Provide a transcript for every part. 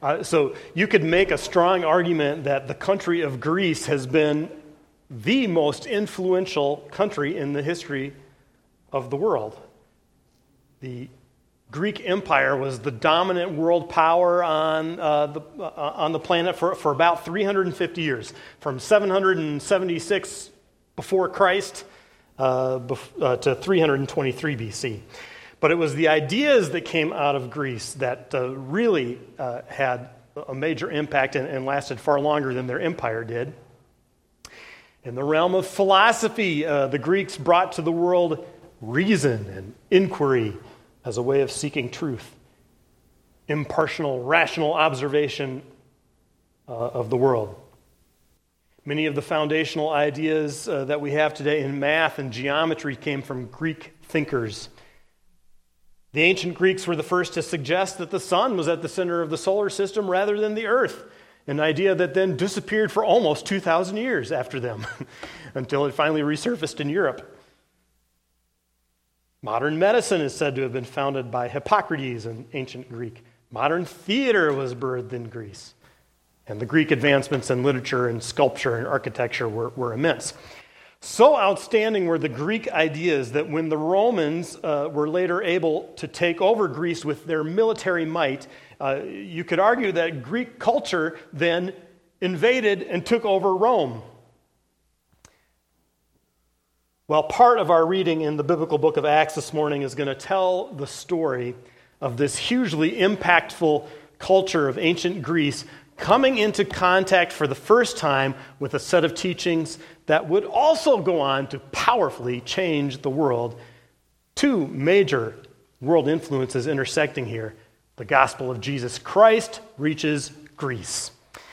So you could make a strong argument that the country of Greece has been the most influential country in the history of the world. The Greek Empire was the dominant world power on the planet for about 350 years, from 776 before Christ to 323 BC. But it was the ideas that came out of Greece that really had a major impact and lasted far longer than their empire did. In the realm of philosophy, the Greeks brought to the world reason and inquiry as a way of seeking truth, impartial, rational observation of the world. Many of the foundational ideas that we have today in math and geometry came from Greek thinkers. The ancient Greeks were the first to suggest that the sun was at the center of the solar system rather than the earth, an idea that then disappeared for almost 2,000 years after them, until it finally resurfaced in Europe. Modern medicine is said to have been founded by Hippocrates in ancient Greek. Modern theater was birthed in Greece. And the Greek advancements in literature and sculpture and architecture were immense. So outstanding were the Greek ideas that when the Romans were later able to take over Greece with their military might, you could argue that Greek culture then invaded and took over Rome. Well, part of our reading in the biblical book of Acts this morning is going to tell the story of this hugely impactful culture of ancient Greece coming into contact for the first time with a set of teachings that would also go on to powerfully change the world. Two major world influences intersecting here. The gospel of Jesus Christ reaches Greece.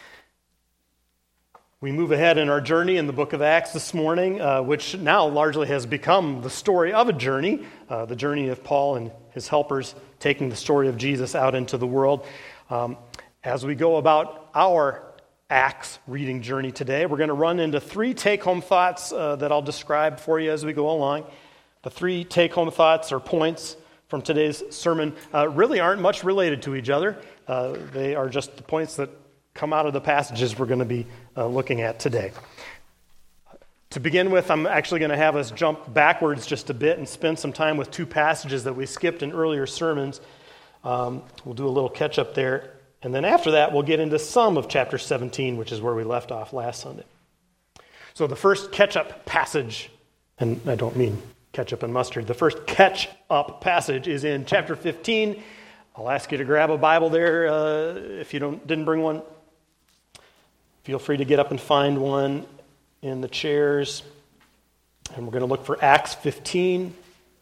We move ahead in our journey in the book of Acts this morning, which now largely has become the story of a journey, the journey of Paul and his helpers taking the story of Jesus out into the world. As we go about our Acts reading journey today, we're going to run into three take-home thoughts that I'll describe for you as we go along. The three take-home thoughts or points from today's sermon really aren't much related to each other. They are just the points that come out of the passages we're going to be looking at today. To begin with, I'm actually going to have us jump backwards just a bit and spend some time with two passages that we skipped in earlier sermons. We'll do a little catch-up there. And then after that, we'll get into some of chapter 17, which is where we left off last Sunday. So the first catch-up passage, and I don't mean ketchup and mustard, the first catch-up passage is in chapter 15. I'll ask you to grab a Bible there if you didn't bring one. Feel free to get up and find one in the chairs. And we're going to look for Acts 15.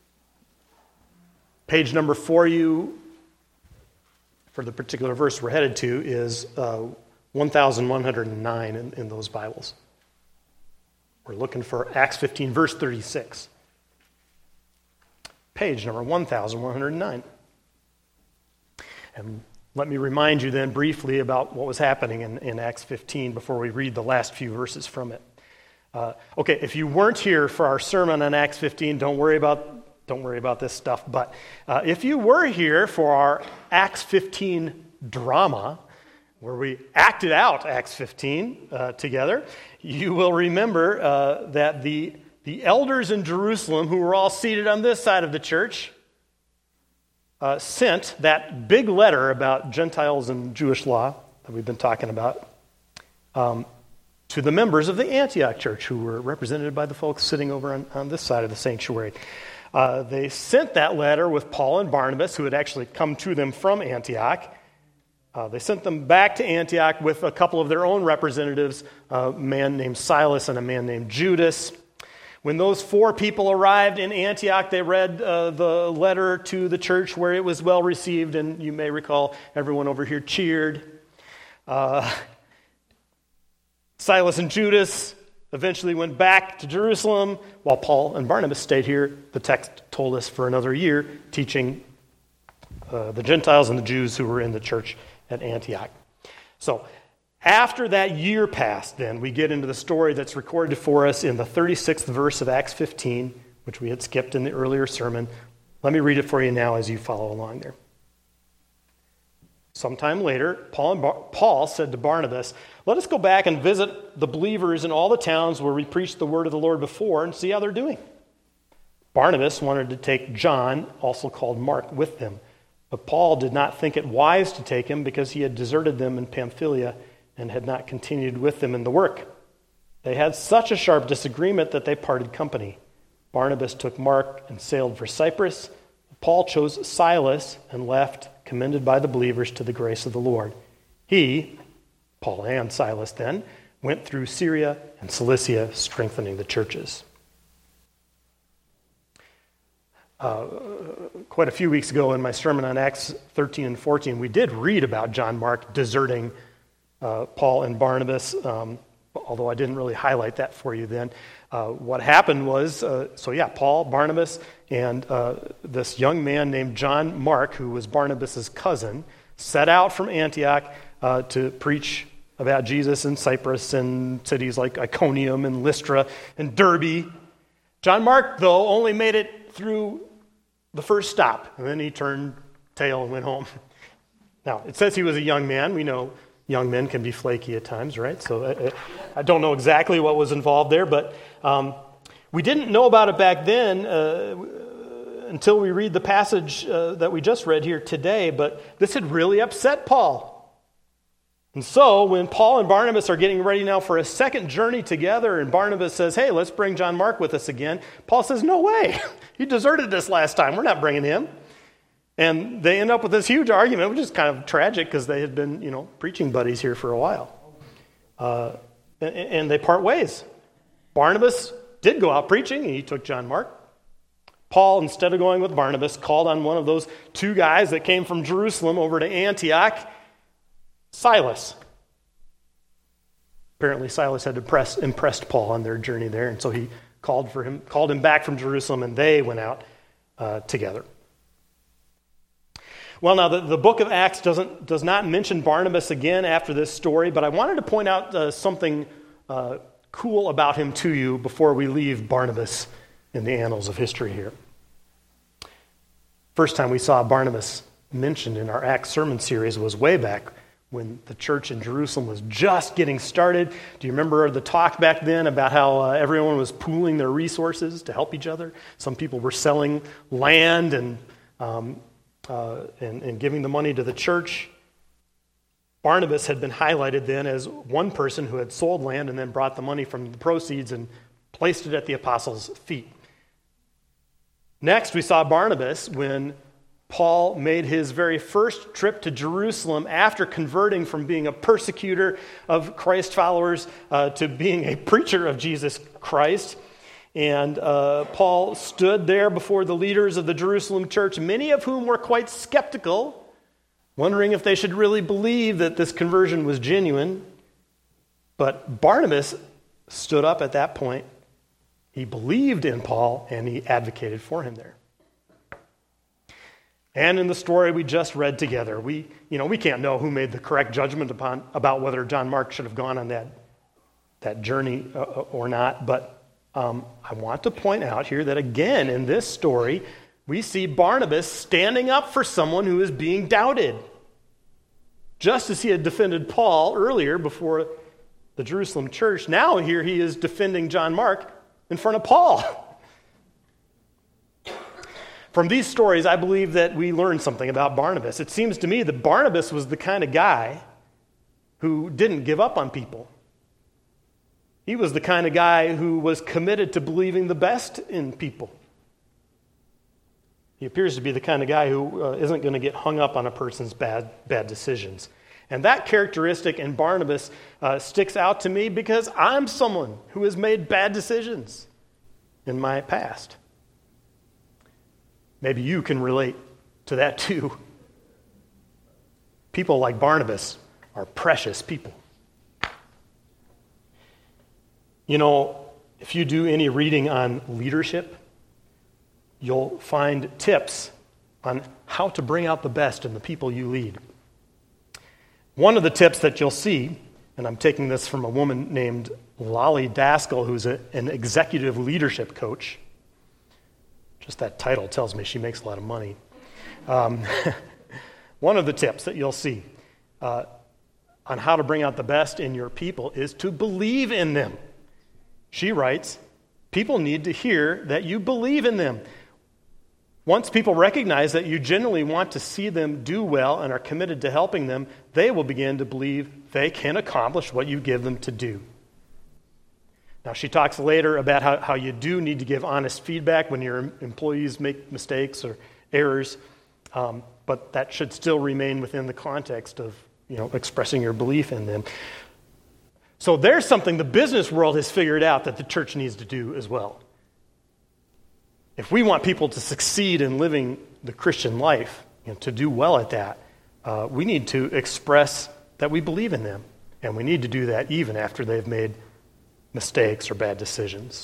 Page number for you for the particular verse we're headed to is 1109 in those Bibles. We're looking for Acts 15, verse 36. Page number 1109. And let me remind you then briefly about what was happening in Acts 15 before we read the last few verses from it. Okay, if you weren't here for our sermon on Acts 15, don't worry about this stuff. But if you were here for our Acts 15 drama, where we acted out Acts 15 together, you will remember that the elders in Jerusalem, who were all seated on this side of the church, sent that big letter about Gentiles and Jewish law that we've been talking about to the members of the Antioch church, who were represented by the folks sitting over on this side of the sanctuary. They sent that letter with Paul and Barnabas, who had actually come to them from Antioch. They sent them back to Antioch with a couple of their own representatives, a man named Silas and a man named Judas. When those four people arrived in Antioch, they read the letter to the church where it was well received, and you may recall everyone over here cheered. Silas and Judas eventually went back to Jerusalem, while Paul and Barnabas stayed here, the text told us, for another year, teaching the Gentiles and the Jews who were in the church at Antioch. So, after that year passed, then, we get into the story that's recorded for us in the 36th verse of Acts 15, which we had skipped in the earlier sermon. Let me read it for you now as you follow along there. sometime later, Paul said to Barnabas, "Let us go back and visit the believers in all the towns where we preached the word of the Lord before and see how they're doing." Barnabas wanted to take John, also called Mark, with them. But Paul did not think it wise to take him because he had deserted them in Pamphylia and had not continued with them in the work. They had such a sharp disagreement that they parted company. Barnabas took Mark and sailed for Cyprus. Paul chose Silas and left, commended by the believers to the grace of the Lord. He, Paul and Silas then, went through Syria and Cilicia, strengthening the churches. Quite a few weeks ago in my sermon on Acts 13 and 14, we did read about John Mark deserting Paul and Barnabas, although I didn't really highlight that for you then. What happened was, Paul, Barnabas, and this young man named John Mark, who was Barnabas' cousin, set out from Antioch to preach about Jesus in Cyprus and cities like Iconium and Lystra and Derbe. John Mark, though, only made it through the first stop, and then he turned tail and went home. Now, it says he was a young man. We know young men can be flaky at times, right? So I don't know exactly what was involved there, but we didn't know about it back then until we read the passage that we just read here today, but this had really upset Paul. And so when Paul and Barnabas are getting ready now for a second journey together, and Barnabas says, "Hey, let's bring John Mark with us again," Paul says, "No way. He deserted us last time. We're not bringing him." And they end up with this huge argument, which is kind of tragic because they had been, preaching buddies here for a while. And they part ways. Barnabas did go out preaching, and he took John Mark. Paul, instead of going with Barnabas, called on one of those two guys that came from Jerusalem over to Antioch, Silas. Apparently Silas had impressed Paul on their journey there, and so he called him back from Jerusalem, and they went out together. Well, now the book of Acts does not mention Barnabas again after this story, but I wanted to point out something cool about him to you before we leave Barnabas in the annals of history here. First time we saw Barnabas mentioned in our Acts sermon series was way back when the church in Jerusalem was just getting started. Do you remember the talk back then about how everyone was pooling their resources to help each other? Some people were selling land and giving the money to the church. Barnabas had been highlighted then as one person who had sold land and then brought the money from the proceeds and placed it at the apostles' feet. Next, we saw Barnabas when Paul made his very first trip to Jerusalem after converting from being a persecutor of Christ followers to being a preacher of Jesus Christ. And Paul stood there before the leaders of the Jerusalem church, many of whom were quite skeptical, wondering if they should really believe that this conversion was genuine. But Barnabas stood up at that point. He believed in Paul, and he advocated for him there. And in the story we just read together, we can't know who made the correct judgment about whether John Mark should have gone on that journey or not. But I want to point out here that again in this story, we see Barnabas standing up for someone who is being doubted. Just as he had defended Paul earlier before the Jerusalem church, now here he is defending John Mark in front of Paul. From these stories, I believe that we learn something about Barnabas. It seems to me that Barnabas was the kind of guy who didn't give up on people. He was the kind of guy who was committed to believing the best in people. He appears to be the kind of guy who isn't going to get hung up on a person's bad decisions. And that characteristic in Barnabas sticks out to me because I'm someone who has made bad decisions in my past. Maybe you can relate to that too. People like Barnabas are precious people. If you do any reading on leadership, you'll find tips on how to bring out the best in the people you lead. One of the tips that you'll see, and I'm taking this from a woman named Lolly Daskell, who's an executive leadership coach. Just that title tells me she makes a lot of money. one of the tips that you'll see on how to bring out the best in your people is to believe in them. She writes, people need to hear that you believe in them. Once people recognize that you genuinely want to see them do well and are committed to helping them, they will begin to believe they can accomplish what you give them to do. Now, she talks later about how you do need to give honest feedback when your employees make mistakes or errors, but that should still remain within the context of expressing your belief in them. So there's something the business world has figured out that the church needs to do as well. If we want people to succeed in living the Christian life, to do well at that, we need to express that we believe in them. And we need to do that even after they've made mistakes or bad decisions.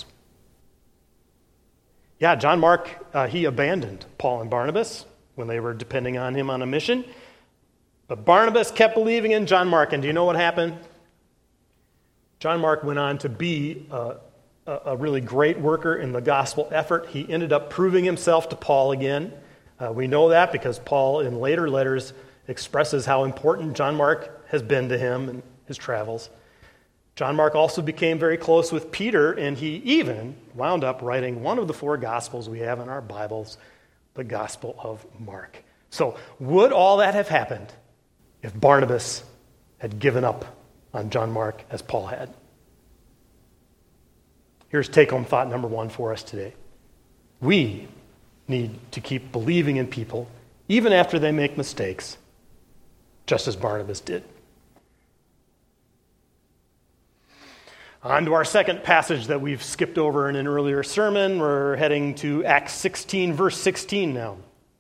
Yeah, John Mark, he abandoned Paul and Barnabas when they were depending on him on a mission. But Barnabas kept believing in John Mark. And do you know what happened? John Mark went on to be a really great worker in the gospel effort. He ended up proving himself to Paul again. We know that because Paul, in later letters, expresses how important John Mark has been to him in his travels. John Mark also became very close with Peter, and he even wound up writing one of the 4 Gospels we have in our Bibles, the Gospel of Mark. So, would all that have happened if Barnabas had given up on John Mark as Paul had? Here's take-home thought number 1 for us today. We need to keep believing in people, even after they make mistakes, just as Barnabas did. On to our second passage that we've skipped over in an earlier sermon. We're heading to Acts 16, verse 16 now.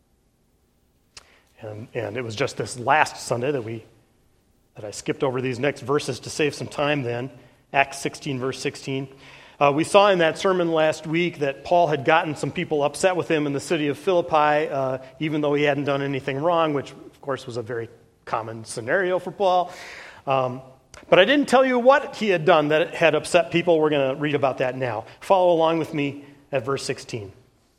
And it was just this last Sunday that I skipped over these next verses to save some time then. Acts 16, verse 16. We saw in that sermon last week that Paul had gotten some people upset with him in the city of Philippi, even though he hadn't done anything wrong, which, of course, was a very common scenario for Paul. But I didn't tell you what he had done that had upset people. We're going to read about that now. Follow along with me at verse 16.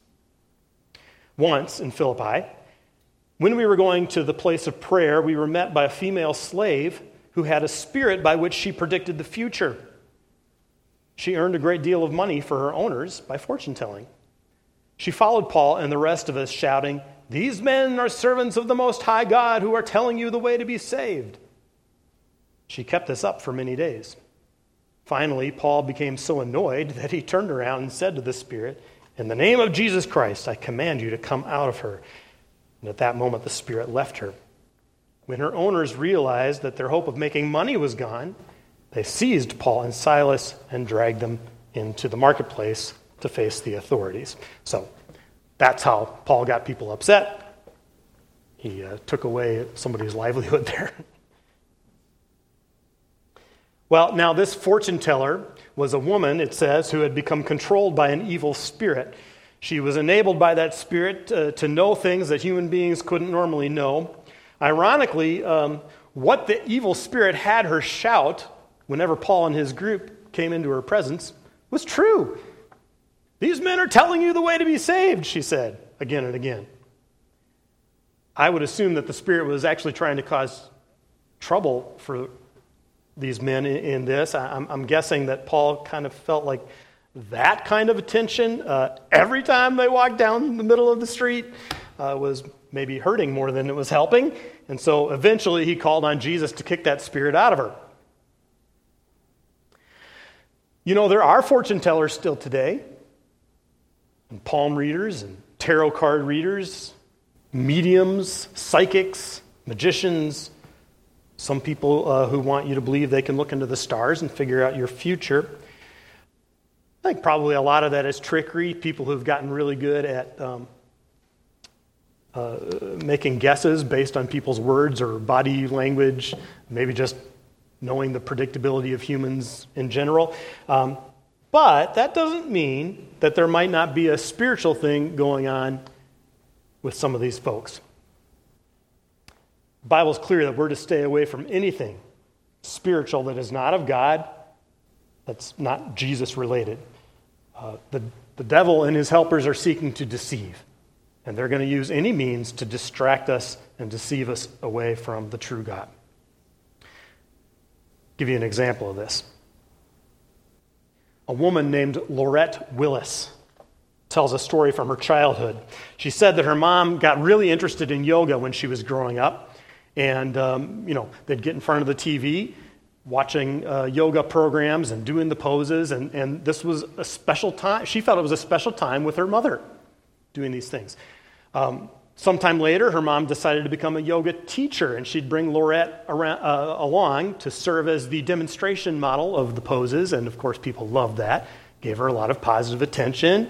Once in Philippi, when we were going to the place of prayer, we were met by a female slave who had a spirit by which she predicted the future. She earned a great deal of money for her owners by fortune-telling. She followed Paul and the rest of us, shouting, "These men are servants of the Most High God who are telling you the way to be saved." She kept this up for many days. Finally, Paul became so annoyed that he turned around and said to the spirit, "In the name of Jesus Christ, I command you to come out of her." And at that moment, the spirit left her. When her owners realized that their hope of making money was gone, they seized Paul and Silas and dragged them into the marketplace to face the authorities. So that's how Paul got people upset. He took away somebody's livelihood there. Well, now this fortune teller was a woman, it says, who had become controlled by an evil spirit. She was enabled by that spirit to know things that human beings couldn't normally know. Ironically, what the evil spirit had her shout whenever Paul and his group came into her presence was true. "These men are telling you the way to be saved," she said again and again. I would assume that the spirit was actually trying to cause trouble for these men in this. I'm guessing that Paul kind of felt like that kind of attention every time they walked down the middle of the street was maybe hurting more than it was helping. And so eventually he called on Jesus to kick that spirit out of her. You know, there are fortune tellers still today, and palm readers and tarot card readers, mediums, psychics, magicians, some people who want you to believe they can look into the stars and figure out your future. I think probably a lot of that is trickery, people who've gotten really good at making guesses based on people's words or body language, maybe just knowing the predictability of humans in general. But that doesn't mean that there might not be a spiritual thing going on with some of these folks. The Bible's clear that we're to stay away from anything spiritual that is not of God, that's not Jesus related. The devil and his helpers are seeking to deceive. And they're going to use any means to distract us and deceive us away from the true God. Give you an example of this. A woman named Laurette Willis tells a story from her childhood. She said that her mom got really interested in yoga when she was growing up. And, they'd get in front of the TV watching yoga programs and doing the poses. And this was a special time. She felt it was a special time with her mother doing these things. Sometime later, her mom decided to become a yoga teacher, and she'd bring Laurette along to serve as the demonstration model of the poses. And, of course, people loved that, gave her a lot of positive attention.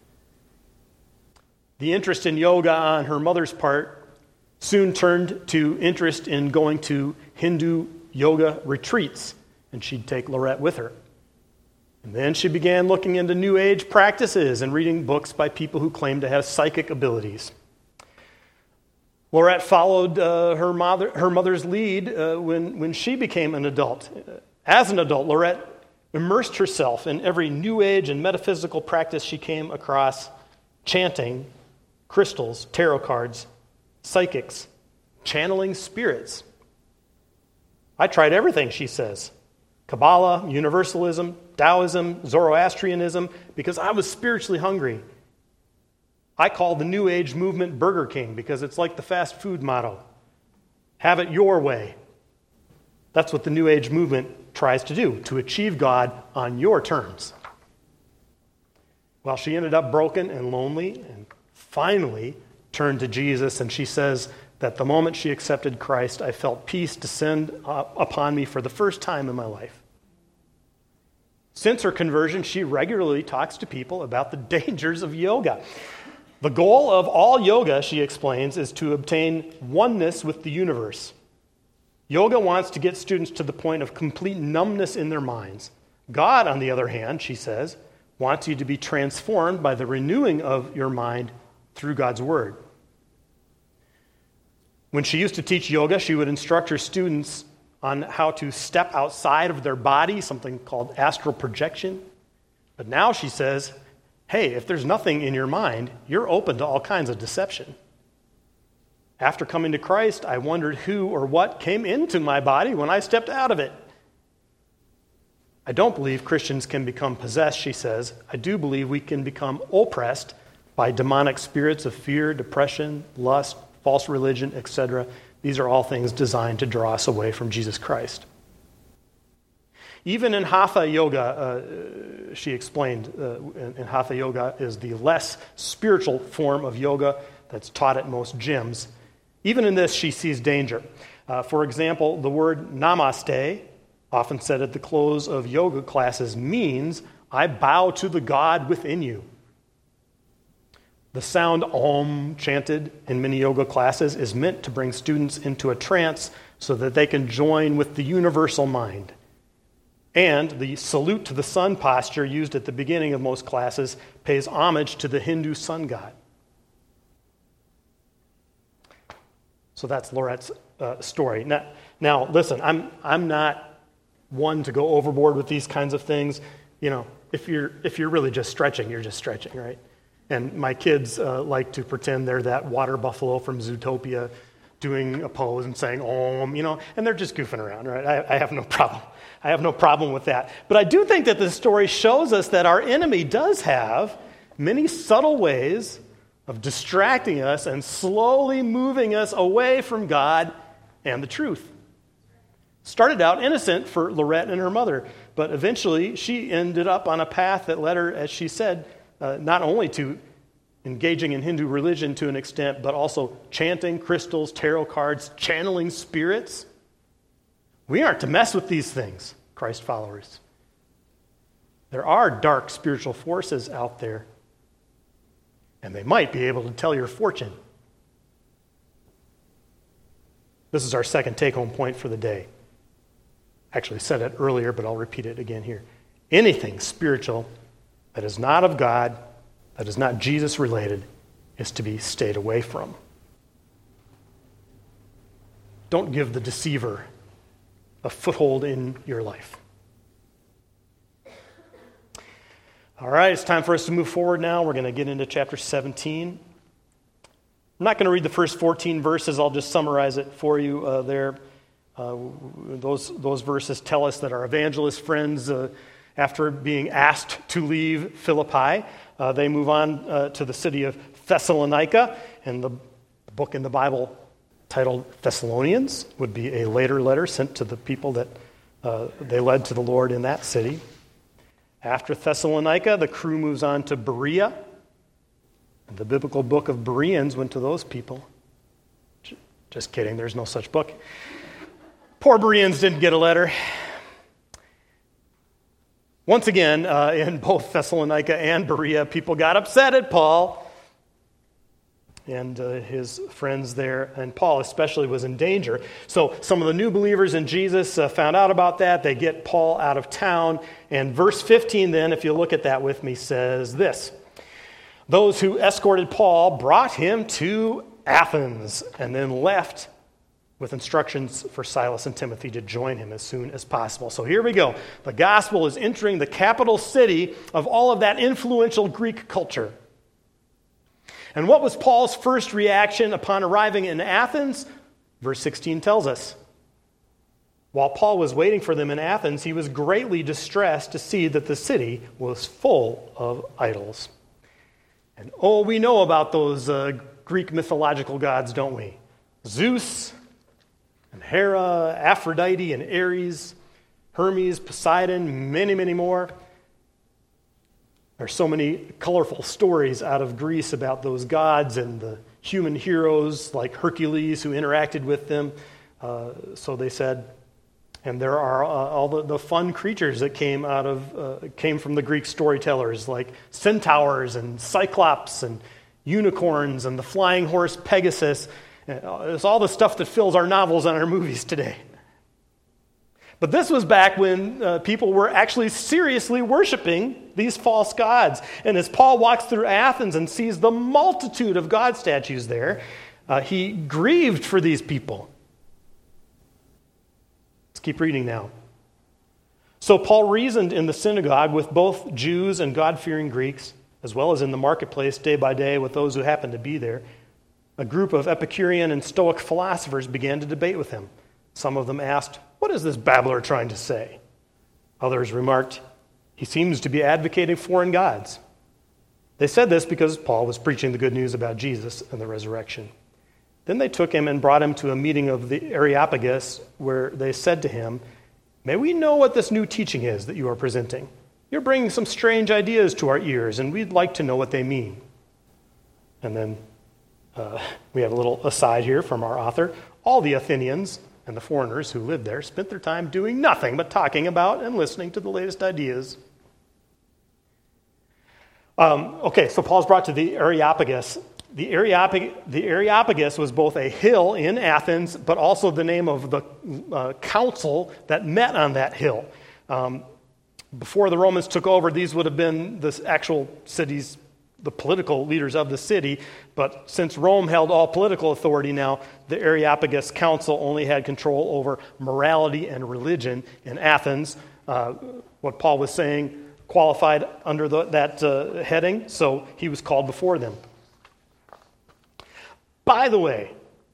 The interest in yoga on her mother's part soon turned to interest in going to Hindu yoga retreats, and she'd take Laurette with her. And then she began looking into New Age practices and reading books by people who claimed to have psychic abilities. Laurette followed her mother's lead when she became an adult. As an adult, Laurette immersed herself in every New Age and metaphysical practice she came across: chanting, crystals, tarot cards, psychics, channeling spirits. I tried everything, she says. Kabbalah, Universalism, Taoism, Zoroastrianism, because I was spiritually hungry. I call the New Age movement Burger King because it's like the fast food motto. Have it your way. That's what the New Age movement tries to do, to achieve God on your terms. Well, she ended up broken and lonely and finally turned to Jesus, and she says that the moment she accepted Christ, I felt peace descend upon me for the first time in my life. Since her conversion, she regularly talks to people about the dangers of yoga. The goal of all yoga, she explains, is to obtain oneness with the universe. Yoga wants to get students to the point of complete numbness in their minds. God, on the other hand, she says, wants you to be transformed by the renewing of your mind through God's Word. When she used to teach yoga, she would instruct her students on how to step outside of their body, something called astral projection. But now she says, hey, if there's nothing in your mind, you're open to all kinds of deception. After coming to Christ, I wondered who or what came into my body when I stepped out of it. I don't believe Christians can become possessed, she says. I do believe we can become oppressed by demonic spirits of fear, depression, lust, false religion, etc. These are all things designed to draw us away from Jesus Christ. Even in Hatha Yoga, she explained, in Hatha Yoga is the less spiritual form of yoga that's taught at most gyms. Even in this, she sees danger. For example, the word namaste, often said at the close of yoga classes, means, I bow to the God within you. The sound Om chanted in many yoga classes is meant to bring students into a trance so that they can join with the universal mind. And the salute to the sun posture used at the beginning of most classes pays homage to the Hindu sun god. So that's Laurette's story. Now, listen, I'm not one to go overboard with these kinds of things. You know, if you're really just stretching, you're just stretching, right? And my kids like to pretend they're that water buffalo from Zootopia doing a pose and saying Om, and they're just goofing around, right? I have no problem. I have no problem with that. But I do think that this story shows us that our enemy does have many subtle ways of distracting us and slowly moving us away from God and the truth. Started out innocent for Laurette and her mother, but eventually she ended up on a path that led her, as she said, not only to engaging in Hindu religion to an extent, but also chanting, crystals, tarot cards, channeling spirits. We aren't to mess with these things, Christ followers. There are dark spiritual forces out there, and they might be able to tell your fortune. This is our second take-home point for the day. I actually said it earlier, but I'll repeat it again here. Anything spiritual that is not of God, that is not Jesus-related, is to be stayed away from. Don't give the deceiver a foothold in your life. All right, it's time for us to move forward now. We're going to get into chapter 17. I'm not going to read the first 14 verses. I'll just summarize it for you there. Those verses tell us that our evangelist friends, after being asked to leave Philippi, they move on to the city of Thessalonica, and the book in the Bible titled Thessalonians would be a later letter sent to the people that they led to the Lord in that city. After Thessalonica, the crew moves on to Berea. And the biblical book of Bereans went to those people. Just kidding, there's no such book. Poor Bereans didn't get a letter. Once again, in both Thessalonica and Berea, people got upset at Paul and his friends there, and Paul especially was in danger. So some of the new believers in Jesus found out about that. They get Paul out of town. And verse 15 then, if you look at that with me, says this: those who escorted Paul brought him to Athens and then left with instructions for Silas and Timothy to join him as soon as possible. So here we go. The gospel is entering the capital city of all of that influential Greek culture. And what was Paul's first reaction upon arriving in Athens? Verse 16 tells us. While Paul was waiting for them in Athens, he was greatly distressed to see that the city was full of idols. And we know about those Greek mythological gods, don't we? Zeus and Hera, Aphrodite and Ares, Hermes, Poseidon, many, many more. There's so many colorful stories out of Greece about those gods and the human heroes like Hercules who interacted with them, so they said. And there are all the fun creatures that came from the Greek storytellers, like centaurs and cyclops and unicorns and the flying horse Pegasus. It's all the stuff that fills our novels and our movies today. But this was back when people were actually seriously worshiping these false gods. And as Paul walks through Athens and sees the multitude of god statues there, he grieved for these people. Let's keep reading now. So Paul reasoned in the synagogue with both Jews and God-fearing Greeks, as well as in the marketplace day by day with those who happened to be there. A group of Epicurean and Stoic philosophers began to debate with him. Some of them asked, "What is this babbler trying to say?" Others remarked, "He seems to be advocating foreign gods." They said this because Paul was preaching the good news about Jesus and the resurrection. Then they took him and brought him to a meeting of the Areopagus, where they said to him, "May we know what this new teaching is that you are presenting? You're bringing some strange ideas to our ears, and we'd like to know what they mean." And then we have a little aside here from our author. All the Athenians and the foreigners who lived there spent their time doing nothing but talking about and listening to the latest ideas. So Paul's brought to the Areopagus. The Areopagus was both a hill in Athens, but also the name of the council that met on that hill. Before the Romans took over, these would have been the actual cities, the political leaders of the city, but since Rome held all political authority now, the Areopagus Council only had control over morality and religion in Athens. What Paul was saying qualified under that heading, so he was called before them. By the way,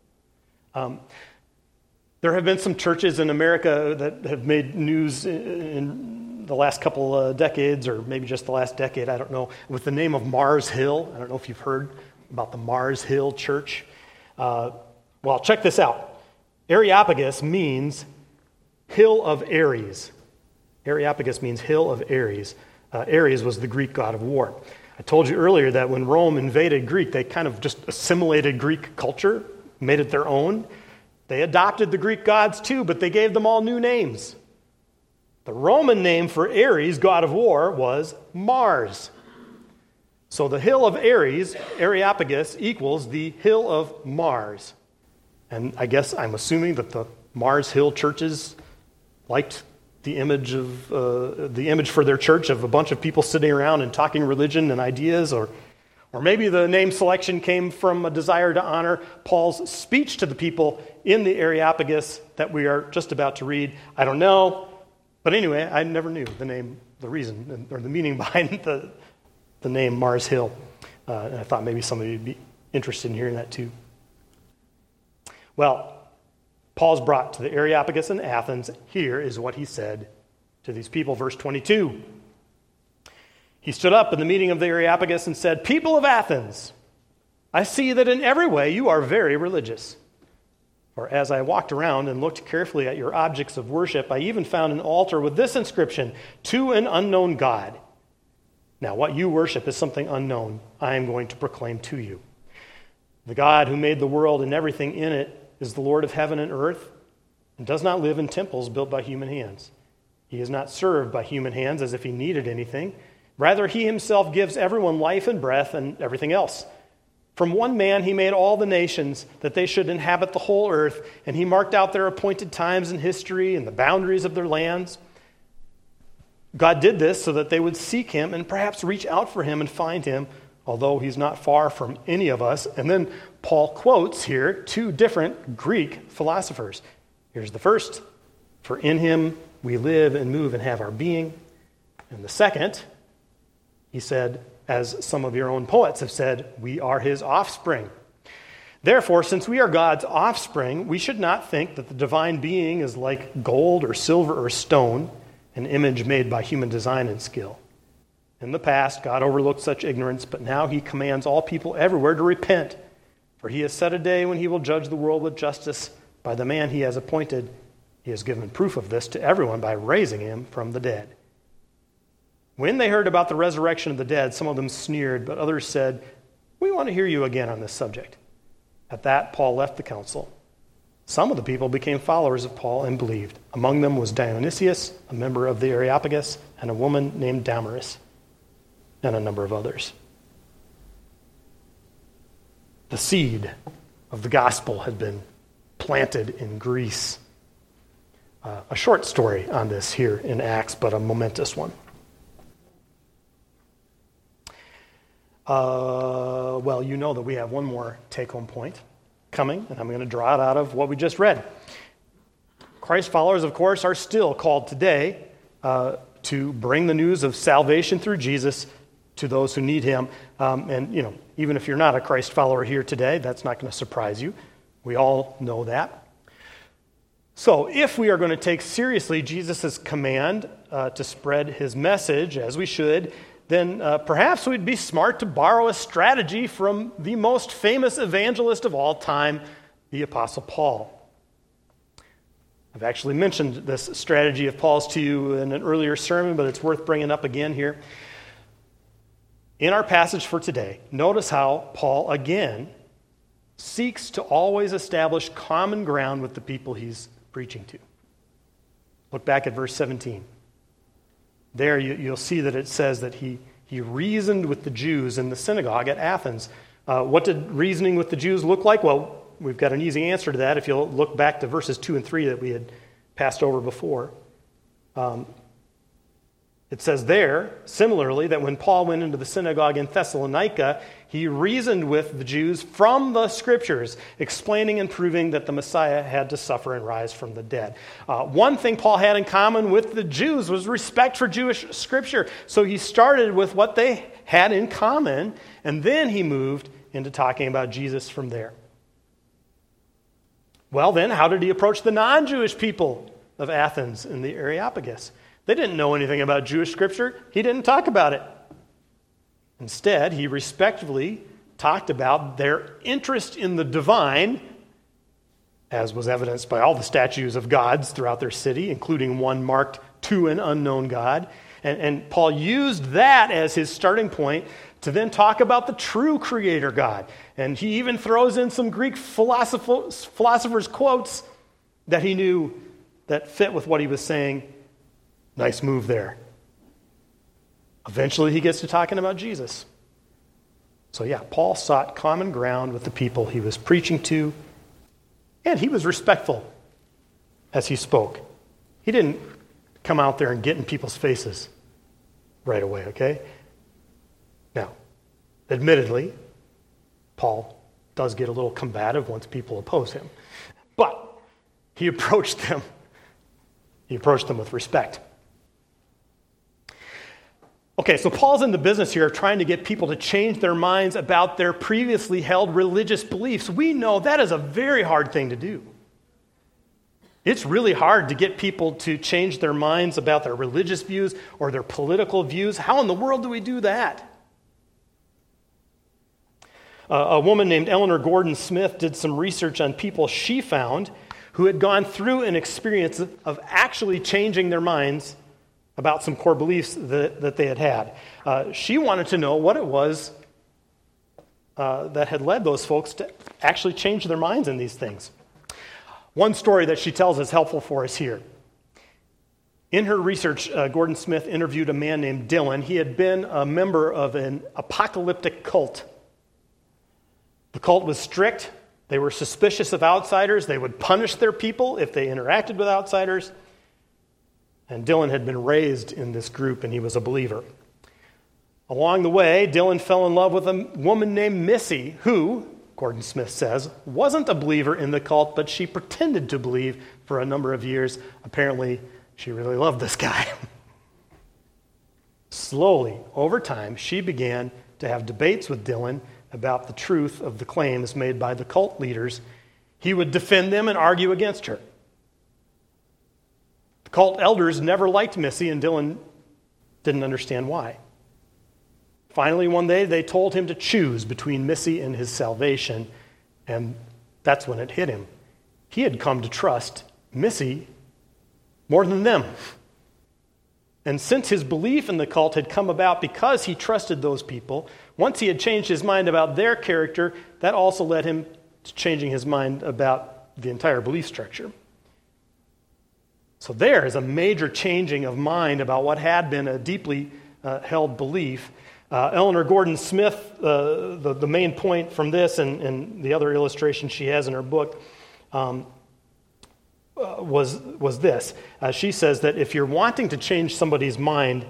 there have been some churches in America that have made news in the last couple of decades, or maybe just the last decade, I don't know, with the name of Mars Hill. I don't know if you've heard about the Mars Hill Church. Well, check this out. Areopagus means Hill of Ares. Areopagus means Hill of Ares. Ares was the Greek god of war. I told you earlier that when Rome invaded Greek, they kind of just assimilated Greek culture, made it their own. They adopted the Greek gods too, but they gave them all new names. The Roman name for Ares, god of war, was Mars. So the hill of Ares, Areopagus, equals the hill of Mars. And I guess I'm assuming that the Mars Hill churches liked the image for their church of a bunch of people sitting around and talking religion and ideas, or maybe the name selection came from a desire to honor Paul's speech to the people in the Areopagus that we are just about to read. I don't know. But anyway, I never knew the name, the reason, or the meaning behind the name Mars Hill. And I thought maybe some of you would be interested in hearing that too. Well, Paul's brought to the Areopagus in Athens. Here is what he said to these people, verse 22. He stood up in the meeting of the Areopagus and said, "People of Athens, I see that in every way you are very religious. For as I walked around and looked carefully at your objects of worship, I even found an altar with this inscription, 'To an unknown God.' Now what you worship is something unknown. I am going to proclaim to you. The God who made the world and everything in it is the Lord of heaven and earth, and does not live in temples built by human hands. He is not served by human hands as if he needed anything. Rather, he himself gives everyone life and breath and everything else. From one man he made all the nations, that they should inhabit the whole earth, and he marked out their appointed times in history and the boundaries of their lands. God did this so that they would seek him and perhaps reach out for him and find him, although he's not far from any of us." And then Paul quotes here two different Greek philosophers. Here's the first: "For in him we live and move and have our being." And the second, he said, as some of your own poets have said, "We are his offspring." Therefore, since we are God's offspring, we should not think that the divine being is like gold or silver or stone, an image made by human design and skill. In the past, God overlooked such ignorance, but now he commands all people everywhere to repent, for he has set a day when he will judge the world with justice by the man he has appointed. He has given proof of this to everyone by raising him from the dead. When they heard about the resurrection of the dead, some of them sneered, but others said, "We want to hear you again on this subject." At that, Paul left the council. Some of the people became followers of Paul and believed. Among them was Dionysius, a member of the Areopagus, and a woman named Damaris, and a number of others. The seed of the gospel had been planted in Greece. A short story on this here in Acts, but a momentous one. Well, you know that we have one more take-home point coming, and I'm going to draw it out of what we just read. Christ followers, of course, are still called today to bring the news of salvation through Jesus to those who need him. And, even if you're not a Christ follower here today, that's not going to surprise you. We all know that. So if we are going to take seriously Jesus' command to spread his message, as we should, then perhaps we'd be smart to borrow a strategy from the most famous evangelist of all time, the Apostle Paul. I've actually mentioned this strategy of Paul's to you in an earlier sermon, but it's worth bringing up again here. In our passage for today, notice how Paul again seeks to always establish common ground with the people he's preaching to. Look back at verse 17. There you'll see that it says that he reasoned with the Jews in the synagogue at Athens. What did reasoning with the Jews look like? Well, we've got an easy answer to that if you'll look back to verses 2 and 3 that we had passed over before. It says there, similarly, that when Paul went into the synagogue in Thessalonica, he reasoned with the Jews from the Scriptures, explaining and proving that the Messiah had to suffer and rise from the dead. One thing Paul had in common with the Jews was respect for Jewish Scripture. So he started with what they had in common, and then he moved into talking about Jesus from there. Well, then, how did he approach the non-Jewish people of Athens in the Areopagus? They didn't know anything about Jewish Scripture. He didn't talk about it. Instead, he respectfully talked about their interest in the divine, as was evidenced by all the statues of gods throughout their city, including one marked "To an Unknown God." And Paul used that as his starting point to then talk about the true Creator God. And he even throws in some Greek philosophers' quotes that he knew that fit with what he was saying. Nice move there. Eventually he gets to talking about Jesus. So Paul sought common ground with the people he was preaching to, and he was respectful as he spoke. He didn't come out there and get in people's faces right away, okay? Now, admittedly, Paul does get a little combative once people oppose him, but he approached them with respect. Okay, so Paul's in the business here of trying to get people to change their minds about their previously held religious beliefs. We know that is a very hard thing to do. It's really hard to get people to change their minds about their religious views or their political views. How in the world do we do that? A woman named Eleanor Gordon Smith did some research on people she found who had gone through an experience of actually changing their minds about some core beliefs that they had. She wanted to know what it was that had led those folks to actually change their minds in these things. One story that she tells is helpful for us here. In her research, Gordon Smith interviewed a man named Dylan. He had been a member of an apocalyptic cult. The cult was strict. They were suspicious of outsiders. They would punish their people if they interacted with outsiders. And Dylan had been raised in this group, and he was a believer. Along the way, Dylan fell in love with a woman named Missy, who, Gordon Smith says, wasn't a believer in the cult, but she pretended to believe for a number of years. Apparently, she really loved this guy. Slowly, over time, she began to have debates with Dylan about the truth of the claims made by the cult leaders. He would defend them and argue against her. The cult elders never liked Missy, and Dylan didn't understand why. Finally, one day, they told him to choose between Missy and his salvation, and that's when it hit him. He had come to trust Missy more than them. And since his belief in the cult had come about because he trusted those people, once he had changed his mind about their character, that also led him to changing his mind about the entire belief structure. So there is a major changing of mind about what had been a deeply held belief. Eleanor Gordon Smith, the main point from this and the other illustration she has in her book was this. She says that if you're wanting to change somebody's mind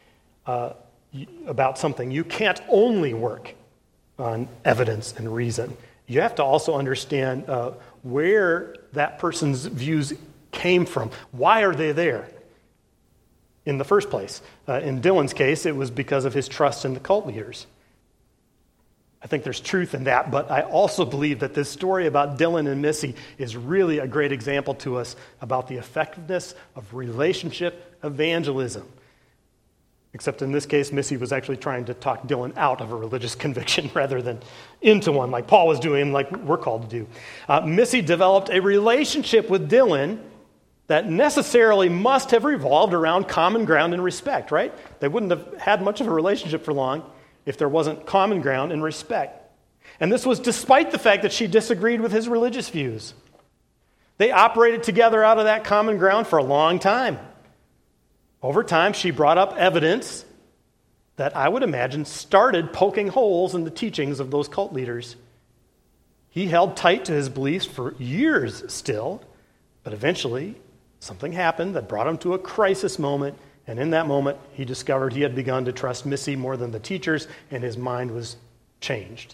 about something, you can't only work on evidence and reason. You have to also understand where that person's views came from. Why are they there in the first place? In Dylan's case, it was because of his trust in the cult leaders. I think there's truth in that, but I also believe that this story about Dylan and Missy is really a great example to us about the effectiveness of relationship evangelism. Except in this case, Missy was actually trying to talk Dylan out of a religious conviction rather than into one, like Paul was doing, like we're called to do. Missy developed a relationship with Dylan that necessarily must have revolved around common ground and respect, right? They wouldn't have had much of a relationship for long if there wasn't common ground and respect. And this was despite the fact that she disagreed with his religious views. They operated together out of that common ground for a long time. Over time, she brought up evidence that I would imagine started poking holes in the teachings of those cult leaders. He held tight to his beliefs for years still, but eventually something happened that brought him to a crisis moment, and in that moment, he discovered he had begun to trust Missy more than the teachers, and his mind was changed.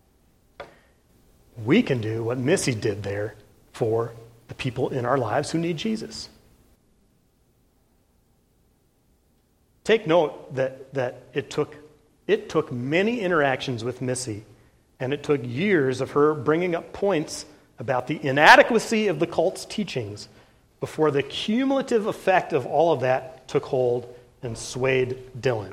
We can do what Missy did there for the people in our lives who need Jesus. Take note that it took many interactions with Missy, and it took years of her bringing up points about the inadequacy of the cult's teachings before the cumulative effect of all of that took hold and swayed Dylan.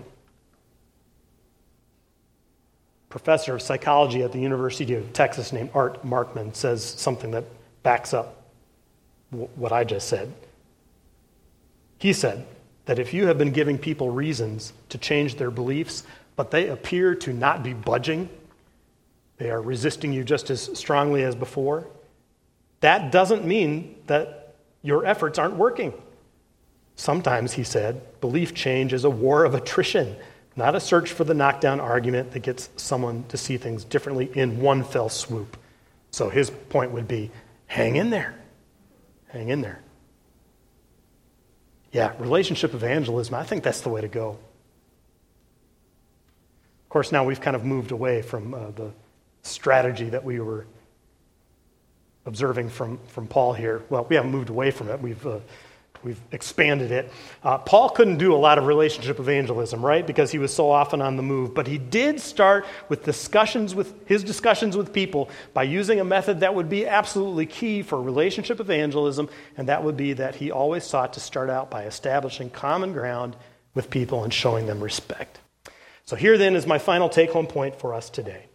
Professor of psychology at the University of Texas named Art Markman says something that backs up what I just said. He said that if you have been giving people reasons to change their beliefs, but they appear to not be budging, they are resisting you just as strongly as before, that doesn't mean that your efforts aren't working. Sometimes, he said, belief change is a war of attrition, not a search for the knockdown argument that gets someone to see things differently in one fell swoop. So his point would be, hang in there. Hang in there. Yeah, relationship evangelism, I think that's the way to go. Of course, now we've kind of moved away from the strategy that we were observing from Paul here. Well, we haven't moved away from it. We've expanded it. Paul couldn't do a lot of relationship evangelism, right? Because he was so often on the move. But he did start with discussions with people by using a method that would be absolutely key for relationship evangelism, and that would be that he always sought to start out by establishing common ground with people and showing them respect. So here then is my final take-home point for us today.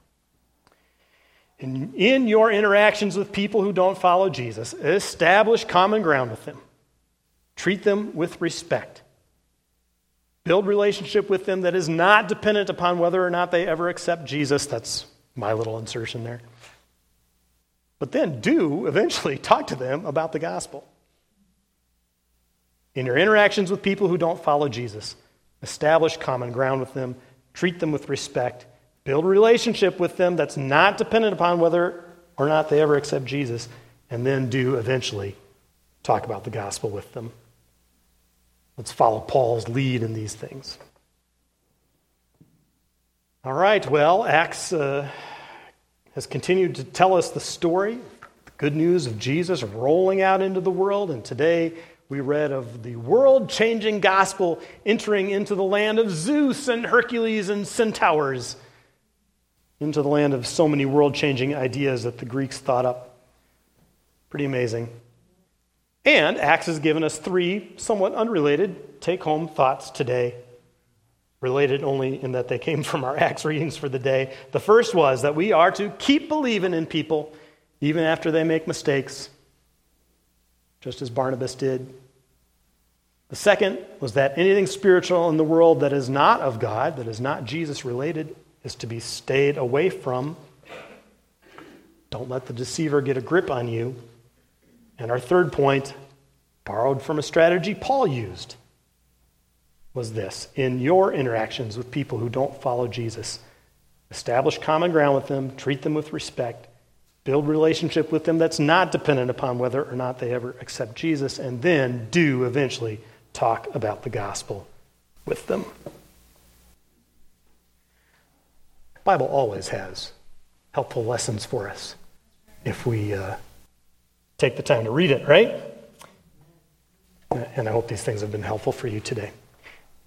In your interactions with people who don't follow Jesus, establish common ground with them. Treat them with respect. Build relationship with them that is not dependent upon whether or not they ever accept Jesus. That's my little insertion there. But then do eventually talk to them about the gospel. In your interactions with people who don't follow Jesus, establish common ground with them. Treat them with respect. Build a relationship with them that's not dependent upon whether or not they ever accept Jesus, and then do eventually talk about the gospel with them. Let's follow Paul's lead in these things. All right, well, Acts has continued to tell us the story, the good news of Jesus rolling out into the world, and today we read of the world-changing gospel entering into the land of Zeus and Hercules and centaurs, into the land of so many world-changing ideas that the Greeks thought up. Pretty amazing. And Acts has given us 3 somewhat unrelated take-home thoughts today, related only in that they came from our Acts readings for the day. The first was that we are to keep believing in people even after they make mistakes, just as Barnabas did. The second was that anything spiritual in the world that is not of God, that is not Jesus-related, is to be stayed away from. Don't let the deceiver get a grip on you. And our third point, borrowed from a strategy Paul used, was this: in your interactions with people who don't follow Jesus, establish common ground with them, treat them with respect, build relationship with them that's not dependent upon whether or not they ever accept Jesus, and then do eventually talk about the gospel with them. The Bible always has helpful lessons for us if we take the time to read it, right? And I hope these things have been helpful for you today.